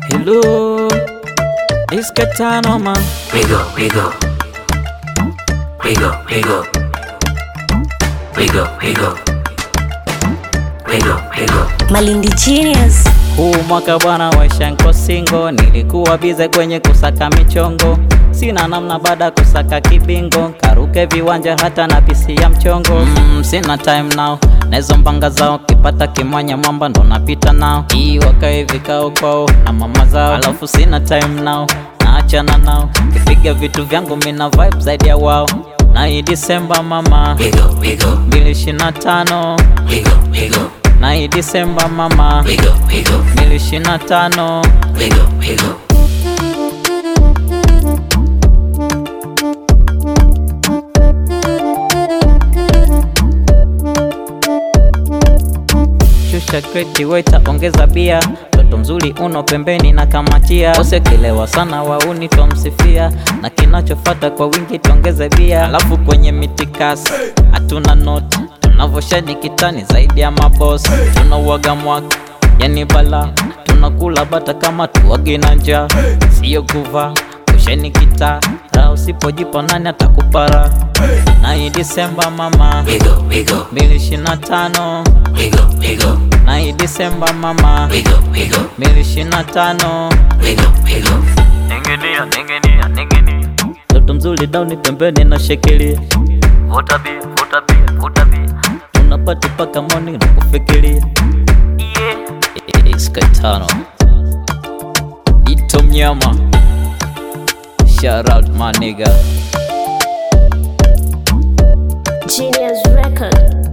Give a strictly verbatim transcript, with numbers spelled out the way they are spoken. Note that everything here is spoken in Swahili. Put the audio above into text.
Hello, it's Katano man. Wiggle, wiggle, wiggle, wiggle, wiggle, wiggle, wiggle, wiggle. Malindi Genius. Huu mwaka bwana waisha nko singo. Nilikuwa bize kwenye kusaka michongo. Sina namna baada kusaka kibingo. Karuke viwanja hata na pisi ya mchongo. mm, Sina time now, nezo mbanga zao. Kipata kimwanya mwamba ndo napita nao. Hii wakae vikao kwao na mama zao. Alafu sina time now, naachana nao. Kipiga vitu vyangu mina vibe zaidi ya wao. Na hii Disemba mama Wiggle, wiggle, mbili ishirini na tano. wiggle, wiggle, Na hii Disemba mama wiggle, wiggle, mbili ishirini na tano. wiggle, wiggle. Shusha kreti waiter ongeza bia. Toto mzuri uno pembeni na kamatia. Usikilewa sana wauni tomsifia. Na kinachofata kwa wingi tuongeze bia. Alafu kwenye mitikasi hatuna note. Tunavoshani kitani zaidi ya maboss. Tunauaga mwaka yani bala. Tunakula bata kama tuwagi na njaa. Sio kuva kusheni kita. Ra usipojipa nani atakupara. Na hii Disemba mama Wiggle, wiggle, mbili ishirini na tano. wiggle, wiggle, Na hii Disemba mama wiggle, wiggle, mbili ishirini na tano. wiggle, wiggle. Ninginia, ninginia, ninginia. Toto mzuri down pembeni na shekilia. Vuta bia, vuta bia, vuta bia. Tunapati paka morning na kufikiria. Yeah, it's Katano Ito mnyama. Shout out my nigga. Genius Record.